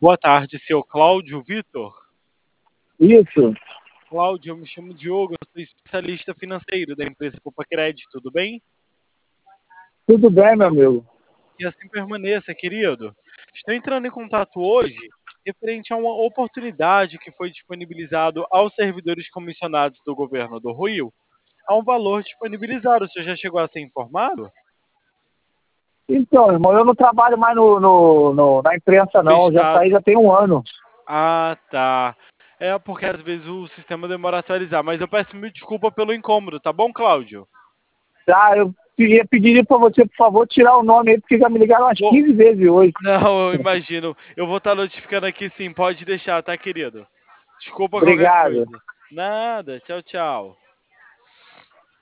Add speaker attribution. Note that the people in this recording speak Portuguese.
Speaker 1: Boa tarde, seu Cláudio Vitor.
Speaker 2: Isso,
Speaker 1: Cláudio, eu me chamo Diogo, eu sou especialista financeiro da empresa Poupa Crédito, tudo bem?
Speaker 2: tudo bem, meu amigo.
Speaker 1: E assim permaneça, querido. Estou entrando em contato hoje referente a uma oportunidade que foi disponibilizado aos servidores comissionados do governo do Rio, a um valor disponibilizado. O senhor já chegou a ser informado?
Speaker 2: Então, irmão, eu não trabalho mais na imprensa,
Speaker 1: No
Speaker 2: não. Já
Speaker 1: estado.
Speaker 2: saí já tem um ano.
Speaker 1: Ah, tá. É porque às vezes o sistema demora a atualizar, mas eu peço mil desculpa pelo incômodo, tá bom, Cláudio?
Speaker 2: Tá, eu pediria para você, por favor, tirar o nome aí, porque já me ligaram umas
Speaker 1: Vou,
Speaker 2: 15 vezes hoje.
Speaker 1: Não, eu imagino. Eu vou estar notificando aqui sim, pode deixar, tá, querido? Desculpa qualquer
Speaker 2: Obrigado.
Speaker 1: coisa. Nada, tchau, tchau.